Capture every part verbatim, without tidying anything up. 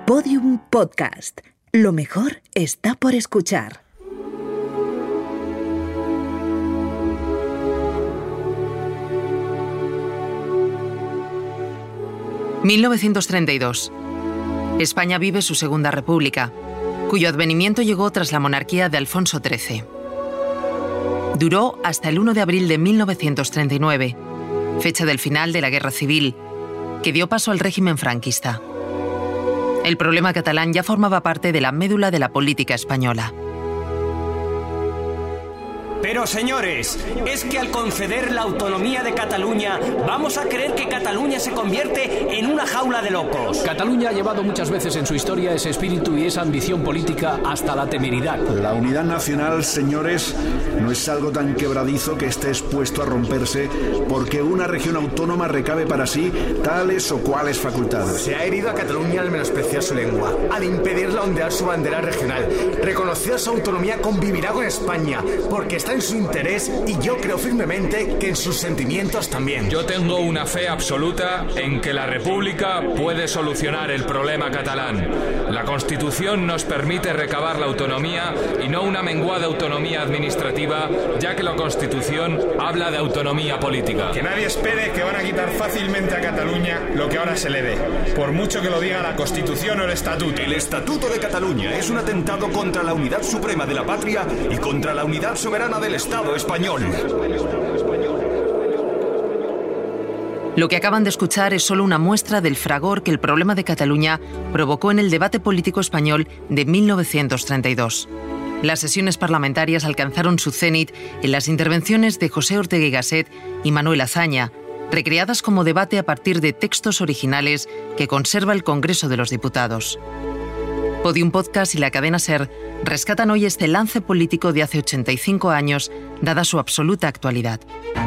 Podium Podcast. Lo mejor está por escuchar. mil novecientos treinta y dos. España vive su Segunda República, cuyo advenimiento llegó tras la monarquía de Alfonso trece. Duró hasta el primero de abril de mil novecientos treinta y nueve, fecha del final de la Guerra Civil, que dio paso al régimen franquista. El problema catalán ya formaba parte de la médula de la política española. Pero señores, es que al conceder la autonomía de Cataluña, vamos a creer que Cataluña se convierte en una jaula de locos. Cataluña ha llevado muchas veces en su historia ese espíritu y esa ambición política hasta la temeridad. La unidad nacional, señores, no es algo tan quebradizo que esté expuesto a romperse porque una región autónoma recabe para sí tales o cuales facultades. Se ha herido a Cataluña al menospreciar su lengua, al impedirla ondear su bandera regional. Reconocer su autonomía convivirá con España, porque está en su interés y yo creo firmemente que en sus sentimientos también. Yo tengo una fe absoluta en que la República puede solucionar el problema catalán. La Constitución nos permite recabar la autonomía y no una menguada autonomía administrativa, ya que la Constitución habla de autonomía política. Que nadie espere que van a quitar fácilmente a Cataluña lo que ahora se le dé, por mucho que lo diga la Constitución o el Estatuto. El Estatuto de Cataluña es un atentado contra la unidad suprema de la patria y contra la unidad soberana del Estado español. Lo que acaban de escuchar es solo una muestra del fragor que el problema de Cataluña provocó en el debate político español de mil novecientos treinta y dos. Las sesiones parlamentarias alcanzaron su cenit en las intervenciones de José Ortega y Gasset y Manuel Azaña, recreadas como debate a partir de textos originales que conserva el Congreso de los Diputados. Podium Podcast y la cadena SER rescatan hoy este lance político de hace ochenta y cinco años, dada su absoluta actualidad.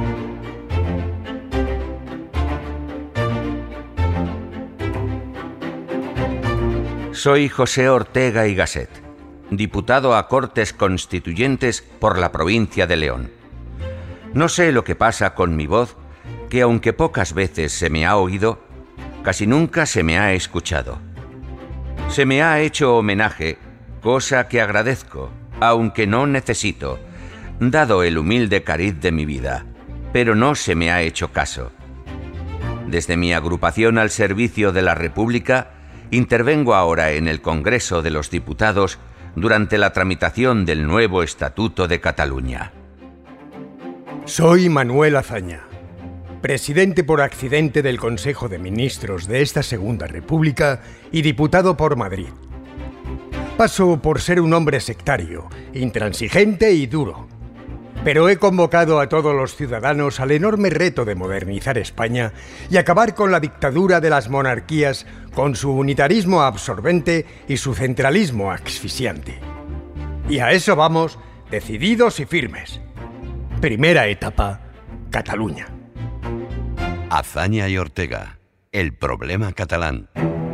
Soy José Ortega y Gasset, diputado a Cortes Constituyentes por la provincia de León. No sé lo que pasa con mi voz, que aunque pocas veces se me ha oído, casi nunca se me ha escuchado. Se me ha hecho homenaje, cosa que agradezco, aunque no necesito, dado el humilde cariz de mi vida, pero no se me ha hecho caso. Desde mi agrupación al servicio de la República, intervengo ahora en el Congreso de los Diputados durante la tramitación del nuevo Estatuto de Cataluña. Soy Manuel Azaña, presidente por accidente del Consejo de Ministros de esta Segunda República y diputado por Madrid. Paso por ser un hombre sectario, intransigente y duro, pero he convocado a todos los ciudadanos al enorme reto de modernizar España y acabar con la dictadura de las monarquías, con su unitarismo absorbente y su centralismo asfixiante. Y a eso vamos, decididos y firmes. Primera etapa, Cataluña. Azaña y Ortega, el problema catalán.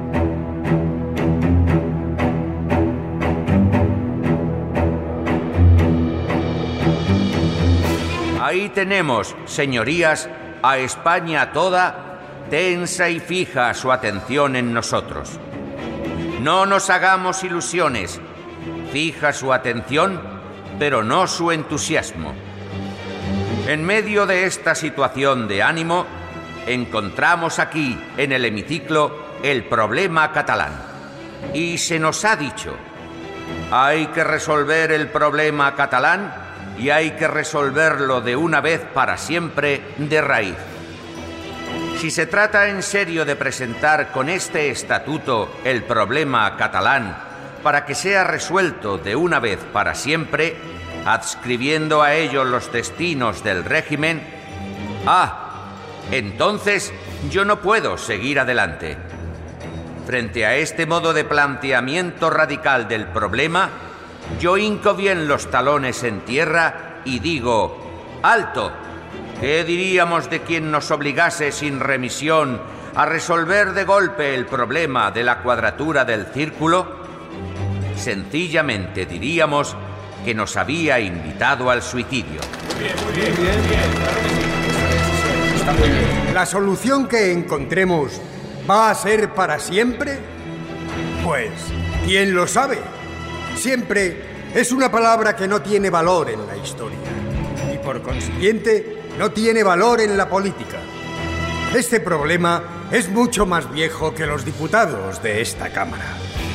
Ahí tenemos, señorías, a España toda, tensa y fija su atención en nosotros. No nos hagamos ilusiones, fija su atención, pero no su entusiasmo. En medio de esta situación de ánimo, encontramos aquí, en el hemiciclo, el problema catalán. Y se nos ha dicho, hay que resolver el problema catalán y hay que resolverlo de una vez para siempre de raíz. Si se trata en serio de presentar con este estatuto el problema catalán para que sea resuelto de una vez para siempre, adscribiendo a ello los destinos del régimen, ah, entonces yo no puedo seguir adelante. Frente a este modo de planteamiento radical del problema, yo hinco bien los talones en tierra y digo, ¡alto! ¿Qué diríamos de quien nos obligase sin remisión a resolver de golpe el problema de la cuadratura del círculo? Sencillamente diríamos que nos había invitado al suicidio. Bien, muy bien, bien, bien. Está muy bien. ¿La solución que encontremos va a ser para siempre? Pues, ¿quién lo sabe? Siempre es una palabra que no tiene valor en la historia y por consiguiente no tiene valor en la política. Este problema es mucho más viejo que los diputados de esta Cámara.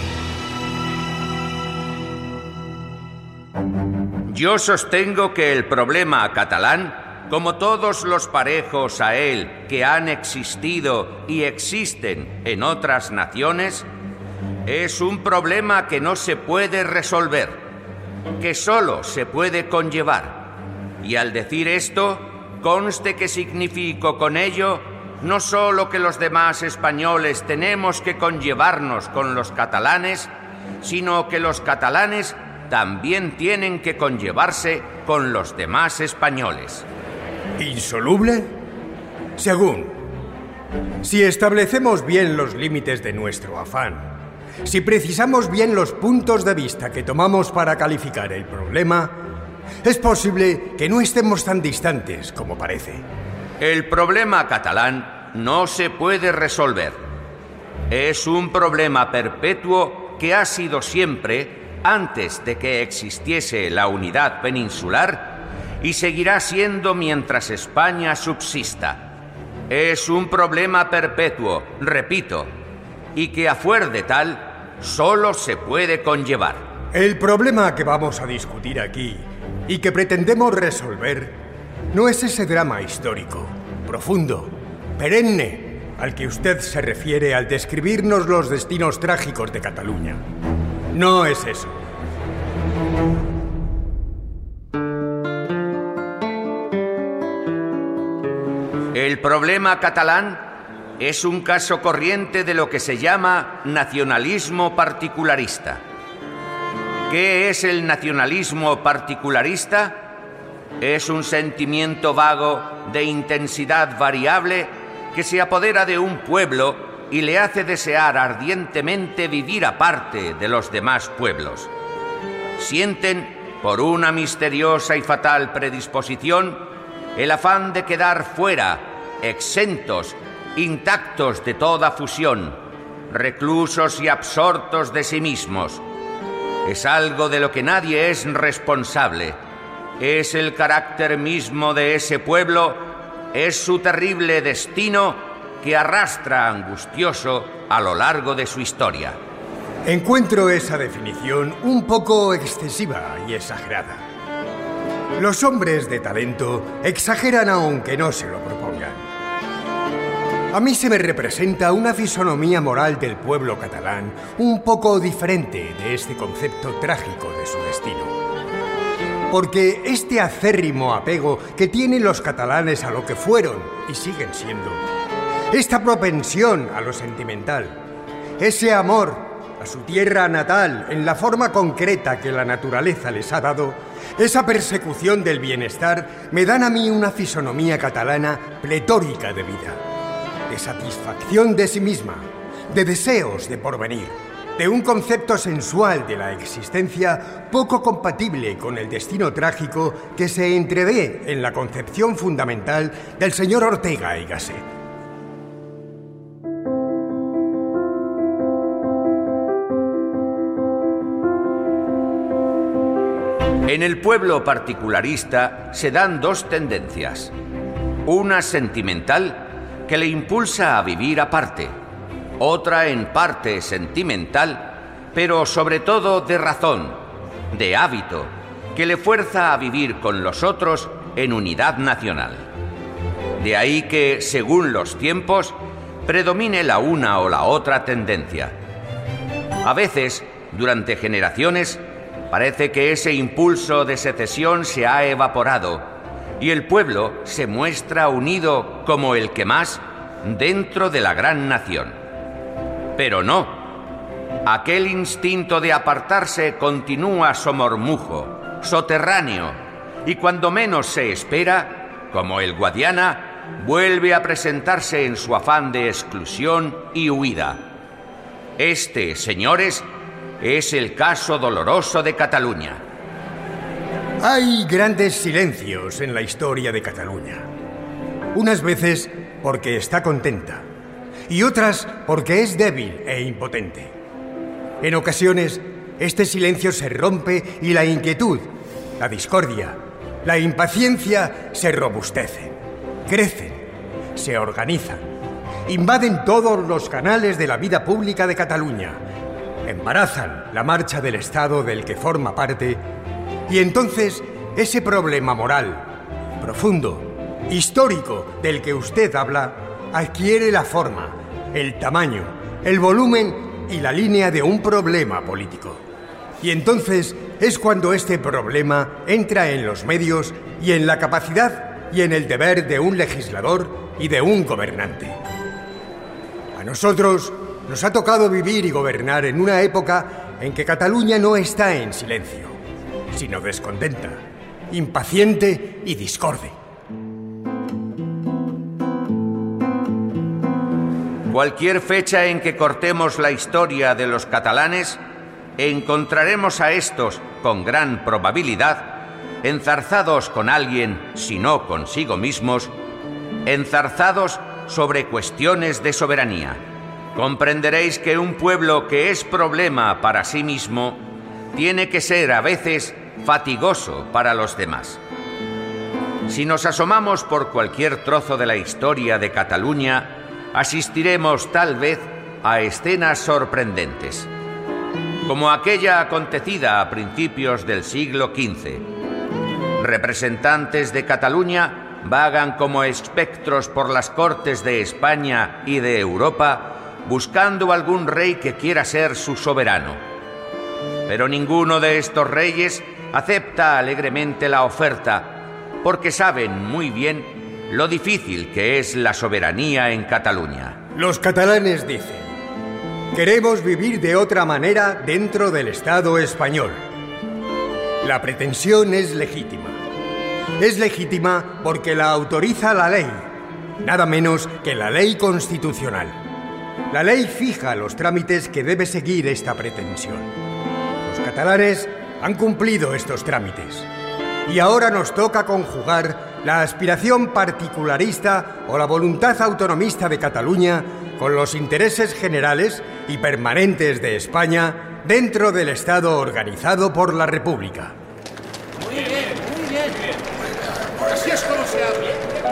Yo sostengo que el problema catalán, como todos los parejos a él que han existido y existen en otras naciones, es un problema que no se puede resolver, que solo se puede conllevar. Y al decir esto, conste que significo con ello no solo que los demás españoles tenemos que conllevarnos con los catalanes, sino que los catalanes también tienen que conllevarse con los demás españoles. ¿Insoluble? Según, si establecemos bien los límites de nuestro afán, si precisamos bien los puntos de vista que tomamos para calificar el problema, es posible que no estemos tan distantes como parece. El problema catalán no se puede resolver. Es un problema perpetuo que ha sido siempre, antes de que existiese la unidad peninsular, y seguirá siendo mientras España subsista. Es un problema perpetuo, repito, y que a fuer de tal, solo se puede conllevar. El problema que vamos a discutir aquí y que pretendemos resolver no es ese drama histórico, profundo, perenne, al que usted se refiere al describirnos los destinos trágicos de Cataluña. No es eso. El problema catalán es un caso corriente de lo que se llama nacionalismo particularista. ¿Qué es el nacionalismo particularista? Es un sentimiento vago de intensidad variable que se apodera de un pueblo y le hace desear ardientemente vivir aparte de los demás pueblos. Sienten, por una misteriosa y fatal predisposición, el afán de quedar fuera, exentos, intactos de toda fusión, reclusos y absortos de sí mismos. Es algo de lo que nadie es responsable. Es el carácter mismo de ese pueblo, es su terrible destino que arrastra angustioso a lo largo de su historia. Encuentro esa definición un poco excesiva y exagerada. Los hombres de talento exageran aunque no se lo propongan. A mí se me representa una fisonomía moral del pueblo catalán un poco diferente de este concepto trágico de su destino. Porque este acérrimo apego que tienen los catalanes a lo que fueron y siguen siendo, esta propensión a lo sentimental, ese amor a su tierra natal en la forma concreta que la naturaleza les ha dado, esa persecución del bienestar me dan a mí una fisonomía catalana pletórica de vida, de satisfacción de sí misma, de deseos de porvenir, de un concepto sensual de la existencia poco compatible con el destino trágico que se entrevé en la concepción fundamental del señor Ortega y Gasset. En el pueblo particularista se dan dos tendencias. Una sentimental, que le impulsa a vivir aparte. Otra en parte sentimental, pero sobre todo de razón, de hábito, que le fuerza a vivir con los otros en unidad nacional. De ahí que, según los tiempos, predomine la una o la otra tendencia. A veces, durante generaciones, parece que ese impulso de secesión se ha evaporado y el pueblo se muestra unido como el que más dentro de la gran nación. Pero no, aquel instinto de apartarse continúa somormujo, soterráneo, y cuando menos se espera, como el Guadiana, vuelve a presentarse en su afán de exclusión y huida. Este, señores, es el caso doloroso de Cataluña. Hay grandes silencios en la historia de Cataluña. Unas veces porque está contenta y otras porque es débil e impotente. En ocasiones, este silencio se rompe y la inquietud, la discordia, la impaciencia se robustecen, crecen, se organizan, invaden todos los canales de la vida pública de Cataluña, embarazan la marcha del Estado del que forma parte, y entonces ese problema moral, profundo, histórico del que usted habla, adquiere la forma, el tamaño, el volumen y la línea de un problema político. Y entonces es cuando este problema entra en los medios y en la capacidad y en el deber de un legislador y de un gobernante. A nosotros nos ha tocado vivir y gobernar en una época en que Cataluña no está en silencio, sino descontenta, impaciente y discorde. Cualquier fecha en que cortemos la historia de los catalanes, encontraremos a estos, con gran probabilidad, enzarzados con alguien, si no consigo mismos, enzarzados sobre cuestiones de soberanía. Comprenderéis que un pueblo que es problema para sí mismo tiene que ser a veces fatigoso para los demás. Si nos asomamos por cualquier trozo de la historia de Cataluña, asistiremos tal vez a escenas sorprendentes, como aquella acontecida a principios del siglo quince. Representantes de Cataluña vagan como espectros por las cortes de España y de Europa buscando algún rey que quiera ser su soberano. Pero ninguno de estos reyes acepta alegremente la oferta, porque saben muy bien lo difícil que es la soberanía en Cataluña. Los catalanes dicen: queremos vivir de otra manera dentro del Estado español. La pretensión es legítima. Es legítima porque la autoriza la ley, nada menos que la ley constitucional. La ley fija los trámites que debe seguir esta pretensión. Los catalanes han cumplido estos trámites y ahora nos toca conjugar la aspiración particularista o la voluntad autonomista de Cataluña con los intereses generales y permanentes de España dentro del Estado organizado por la República. Muy bien, muy bien. Así es como se habla.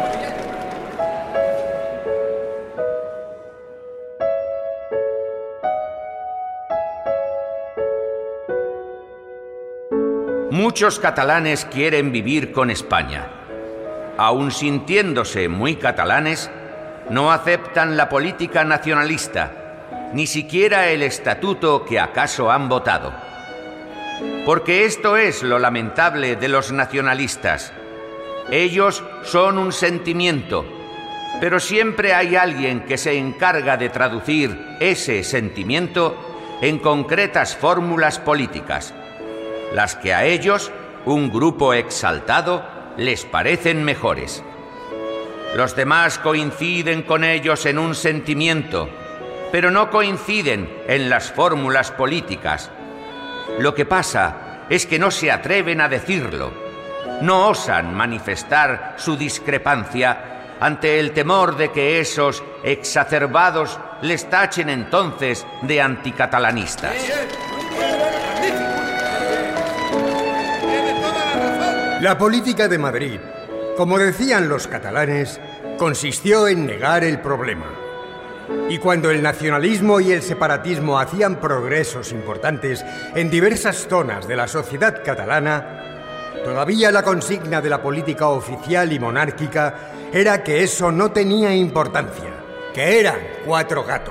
Muchos catalanes quieren vivir con España. Aun sintiéndose muy catalanes, no aceptan la política nacionalista, ni siquiera el estatuto que acaso han votado. Porque esto es lo lamentable de los nacionalistas. Ellos son un sentimiento, pero siempre hay alguien que se encarga de traducir ese sentimiento en concretas fórmulas políticas, las que a ellos, un grupo exaltado, les parecen mejores. Los demás coinciden con ellos en un sentimiento, pero no coinciden en las fórmulas políticas. Lo que pasa es que no se atreven a decirlo, no osan manifestar su discrepancia ante el temor de que esos exacerbados les tachen entonces de anticatalanistas. La política de Madrid, como decían los catalanes, consistió en negar el problema. Y cuando el nacionalismo y el separatismo hacían progresos importantes en diversas zonas de la sociedad catalana, todavía la consigna de la política oficial y monárquica era que eso no tenía importancia, que eran cuatro gatos.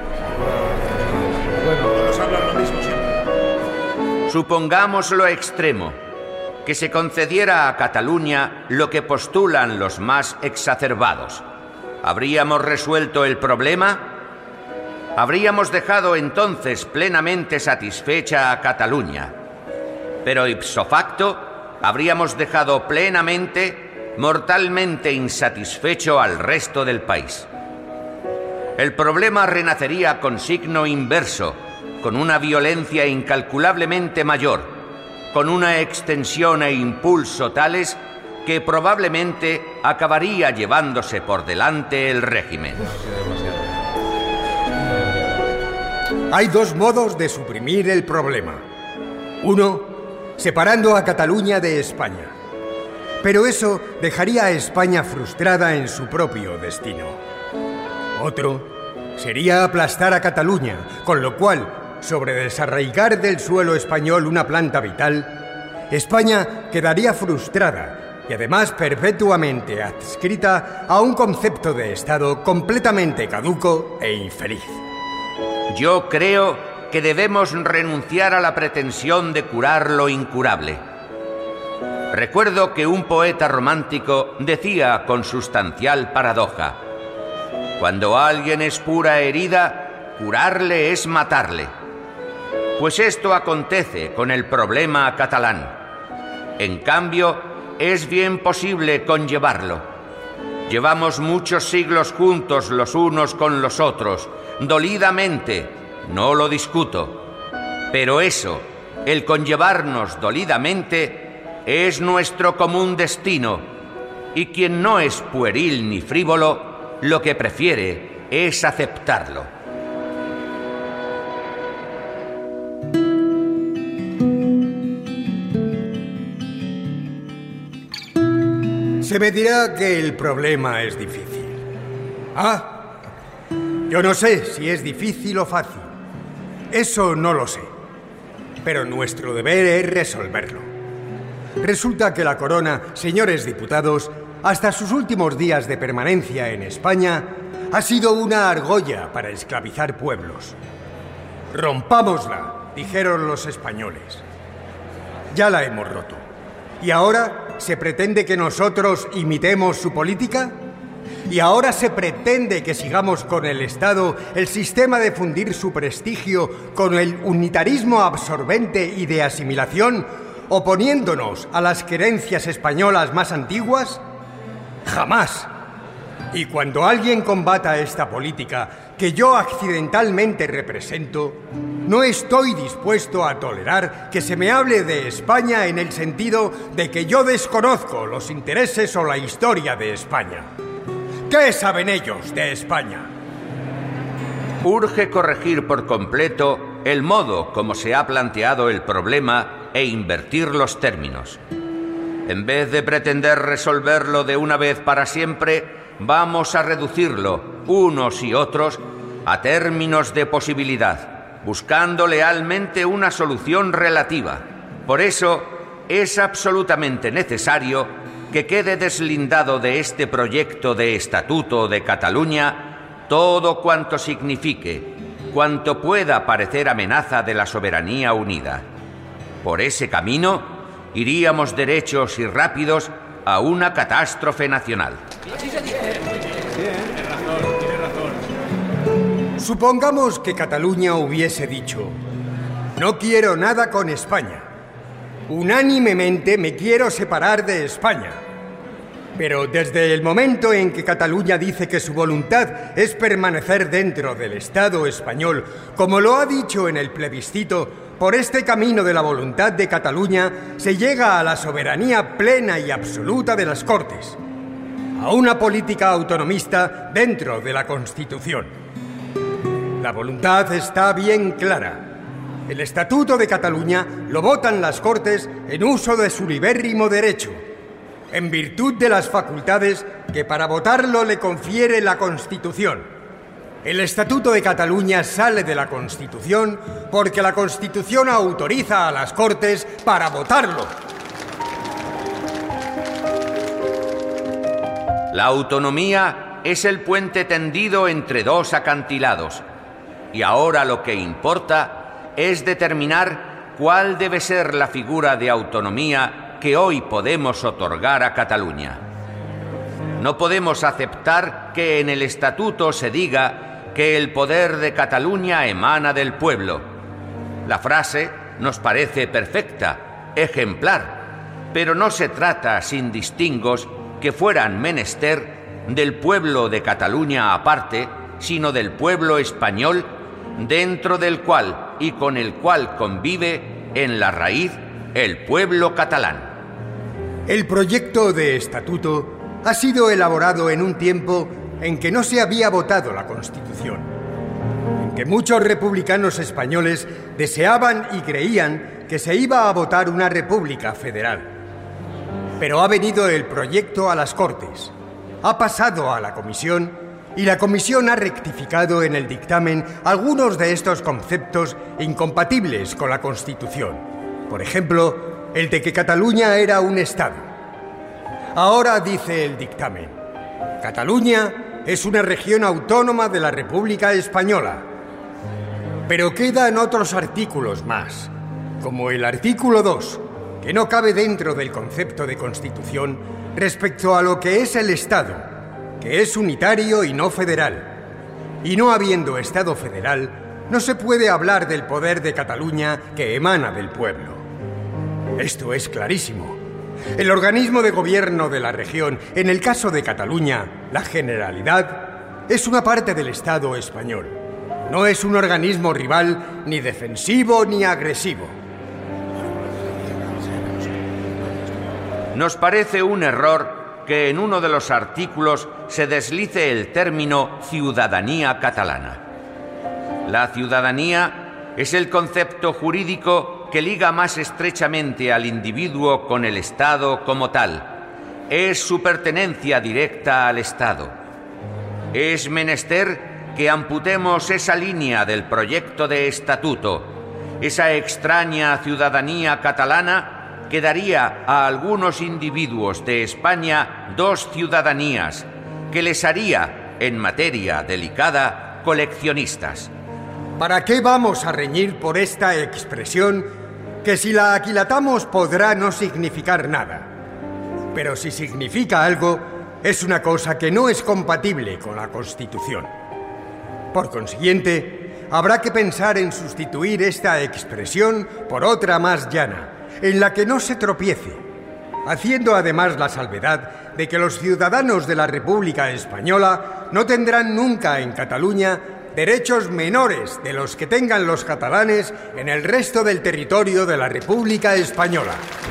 Bueno, todos hablan lo mismo siempre. Supongamos lo extremo, que se concediera a Cataluña lo que postulan los más exacerbados. ¿Habríamos resuelto el problema? Habríamos dejado entonces plenamente satisfecha a Cataluña, pero ipso facto habríamos dejado plenamente, mortalmente insatisfecho al resto del país. El problema renacería con signo inverso, con una violencia incalculablemente mayor, con una extensión e impulso tales que probablemente acabaría llevándose por delante el régimen. Hay dos modos de suprimir el problema. Uno, separando a Cataluña de España. Pero eso dejaría a España frustrada en su propio destino. Otro sería aplastar a Cataluña, con lo cual, sobre desarraigar del suelo español una planta vital, España quedaría frustrada y además perpetuamente adscrita a un concepto de Estado completamente caduco e infeliz. Yo creo que debemos renunciar a la pretensión de curar lo incurable. Recuerdo que un poeta romántico decía con sustancial paradoja: cuando alguien es pura herida, curarle es matarle. Pues esto acontece con el problema catalán. En cambio, es bien posible conllevarlo. Llevamos muchos siglos juntos los unos con los otros, dolidamente, no lo discuto. Pero eso, el conllevarnos dolidamente, es nuestro común destino, y quien no es pueril ni frívolo, lo que prefiere es aceptarlo. Se me dirá que el problema es difícil. Ah, yo no sé si es difícil o fácil. Eso no lo sé. Pero nuestro deber es resolverlo. Resulta que la corona, señores diputados, hasta sus últimos días de permanencia en España, ha sido una argolla para esclavizar pueblos. Rompámosla, dijeron los españoles. Ya la hemos roto. ¿Y ahora se pretende que nosotros imitemos su política? ¿Y ahora se pretende que sigamos con el Estado el sistema de fundir su prestigio con el unitarismo absorbente y de asimilación, oponiéndonos a las querencias españolas más antiguas? ¡Jamás! Y cuando alguien combata esta política que yo accidentalmente represento, no estoy dispuesto a tolerar que se me hable de España en el sentido de que yo desconozco los intereses o la historia de España. ¿Qué saben ellos de España? Urge corregir por completo el modo como se ha planteado el problema e invertir los términos. En vez de pretender resolverlo de una vez para siempre, vamos a reducirlo, unos y otros, a términos de posibilidad, buscando lealmente una solución relativa. Por eso, es absolutamente necesario que quede deslindado de este proyecto de Estatuto de Cataluña todo cuanto signifique, cuanto pueda parecer amenaza de la soberanía unida. Por ese camino, iríamos derechos y rápidos a una catástrofe nacional. Supongamos que Cataluña hubiese dicho: no quiero nada con España. Unánimemente me quiero separar de España. Pero desde el momento en que Cataluña dice que su voluntad es permanecer dentro del Estado español, como lo ha dicho en el plebiscito, por este camino de la voluntad de Cataluña se llega a la soberanía plena y absoluta de las Cortes, a una política autonomista dentro de la Constitución. La voluntad está bien clara. El Estatuto de Cataluña lo votan las Cortes en uso de su libérrimo derecho, en virtud de las facultades que para votarlo le confiere la Constitución. El Estatuto de Cataluña sale de la Constitución porque la Constitución autoriza a las Cortes para votarlo. La autonomía es el puente tendido entre dos acantilados, y ahora lo que importa es determinar cuál debe ser la figura de autonomía que hoy podemos otorgar a Cataluña. No podemos aceptar que en el Estatuto se diga que el poder de Cataluña emana del pueblo. La frase nos parece perfecta, ejemplar, pero no se trata sin distingos que fueran menester del pueblo de Cataluña aparte, sino del pueblo español, dentro del cual y con el cual convive en la raíz el pueblo catalán. El proyecto de estatuto ha sido elaborado en un tiempo en que no se había votado la Constitución. que muchos republicanos españoles deseaban y creían que se iba a votar una república federal. Pero ha venido el proyecto a las Cortes, ha pasado a la Comisión y la Comisión ha rectificado en el dictamen algunos de estos conceptos incompatibles con la Constitución. Por ejemplo, el de que Cataluña era un Estado. Ahora dice el dictamen: Cataluña es una región autónoma de la República Española. Pero quedan otros artículos más, como el artículo dos, que no cabe dentro del concepto de Constitución respecto a lo que es el Estado, que es unitario y no federal. Y no habiendo Estado federal, no se puede hablar del poder de Cataluña que emana del pueblo. Esto es clarísimo. El organismo de gobierno de la región, en el caso de Cataluña, la Generalidad, es una parte del Estado español. No es un organismo rival, ni defensivo ni agresivo. Nos parece un error que en uno de los artículos se deslice el término ciudadanía catalana. La ciudadanía es el concepto jurídico que liga más estrechamente al individuo con el Estado como tal. Es su pertenencia directa al Estado. Es menester que amputemos esa línea del proyecto de estatuto, esa extraña ciudadanía catalana que daría a algunos individuos de España dos ciudadanías, que les haría, en materia delicada, coleccionistas. ¿Para qué vamos a reñir por esta expresión que si la aquilatamos podrá no significar nada? Pero si significa algo, es una cosa que no es compatible con la Constitución. Por consiguiente, habrá que pensar en sustituir esta expresión por otra más llana, en la que no se tropiece, haciendo además la salvedad de que los ciudadanos de la República Española no tendrán nunca en Cataluña derechos menores de los que tengan los catalanes en el resto del territorio de la República Española.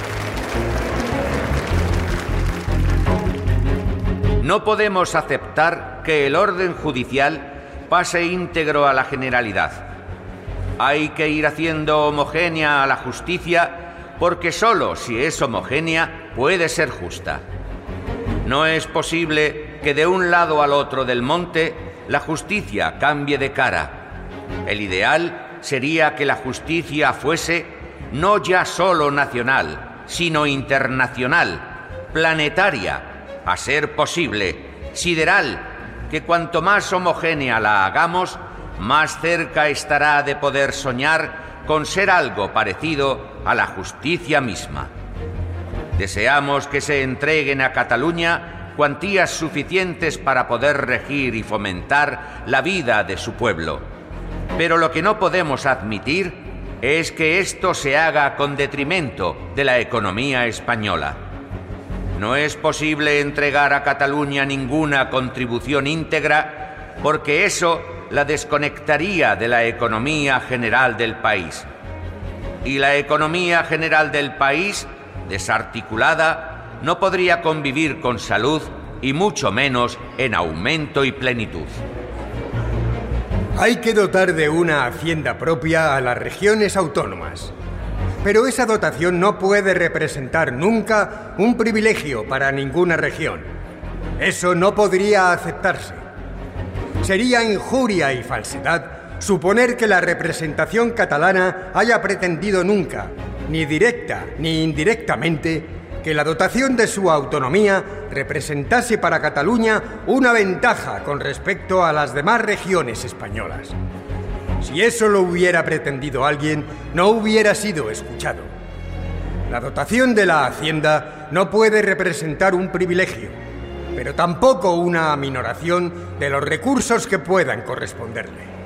No podemos aceptar que el orden judicial pase íntegro a la Generalidad. Hay que ir haciendo homogénea a la justicia, porque sólo si es homogénea puede ser justa. No es posible que de un lado al otro del monte la justicia cambie de cara. El ideal sería que la justicia fuese no ya solo nacional, sino internacional, planetaria, a ser posible, sideral, que cuanto más homogénea la hagamos, más cerca estará de poder soñar con ser algo parecido a la justicia misma. Deseamos que se entreguen a Cataluña cuantías suficientes para poder regir y fomentar la vida de su pueblo. Pero lo que no podemos admitir es que esto se haga con detrimento de la economía española. No es posible entregar a Cataluña ninguna contribución íntegra porque eso la desconectaría de la economía general del país. Y la economía general del país, desarticulada, no podría convivir con salud y mucho menos en aumento y plenitud. Hay que dotar de una hacienda propia a las regiones autónomas. Pero esa dotación no puede representar nunca un privilegio para ninguna región. Eso no podría aceptarse. Sería injuria y falsedad suponer que la representación catalana haya pretendido nunca, ni directa ni indirectamente, que la dotación de su autonomía representase para Cataluña una ventaja con respecto a las demás regiones españolas. Si eso lo hubiera pretendido alguien, no hubiera sido escuchado. La dotación de la Hacienda no puede representar un privilegio, pero tampoco una aminoración de los recursos que puedan corresponderle.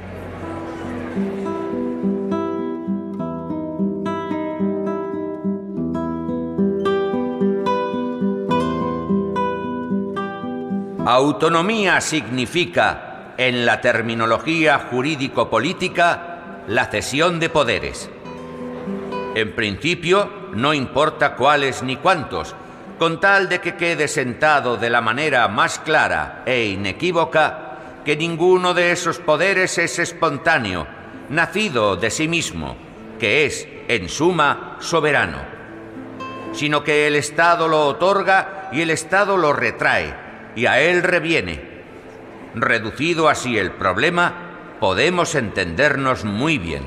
Autonomía significa, en la terminología jurídico-política, la cesión de poderes. En principio, no importa cuáles ni cuántos, con tal de que quede sentado de la manera más clara e inequívoca que ninguno de esos poderes es espontáneo, nacido de sí mismo, que es, en suma, soberano, sino que el Estado lo otorga y el Estado lo retrae, y a él reviene. Reducido así el problema, podemos entendernos muy bien.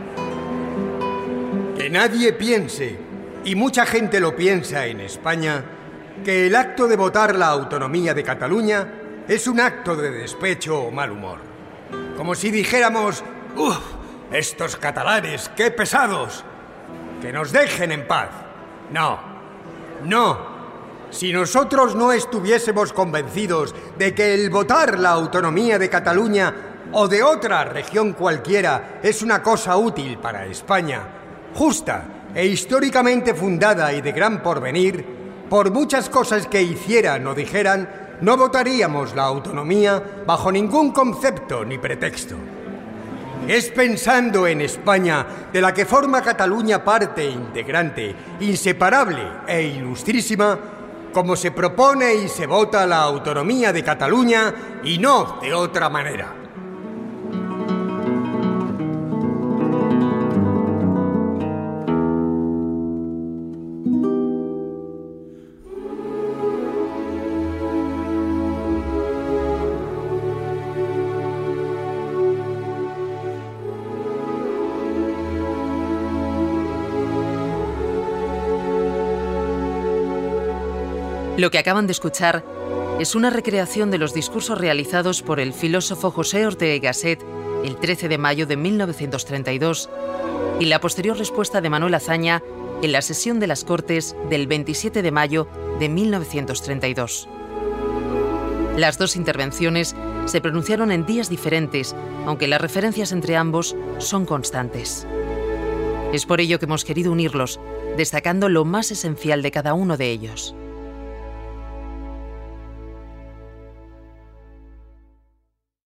Que nadie piense, y mucha gente lo piensa en España, que el acto de votar la autonomía de Cataluña es un acto de despecho o mal humor. Como si dijéramos, ¡uf! Estos catalanes, qué pesados. Que nos dejen en paz. No, no. Si nosotros no estuviésemos convencidos de que el votar la autonomía de Cataluña o de otra región cualquiera es una cosa útil para España, justa e históricamente fundada y de gran porvenir, por muchas cosas que hicieran o dijeran, no votaríamos la autonomía bajo ningún concepto ni pretexto. Es pensando en España, de la que forma Cataluña parte integrante, inseparable e ilustrísima, como se propone y se vota la autonomía de Cataluña y no de otra manera. Lo que acaban de escuchar es una recreación de los discursos realizados por el filósofo José Ortega y Gasset el trece de mayo de mil novecientos treinta y dos y la posterior respuesta de Manuel Azaña en la sesión de las Cortes del veintisiete de mayo de mil novecientos treinta y dos. Las dos intervenciones se pronunciaron en días diferentes, aunque las referencias entre ambos son constantes. Es por ello que hemos querido unirlos, destacando lo más esencial de cada uno de ellos.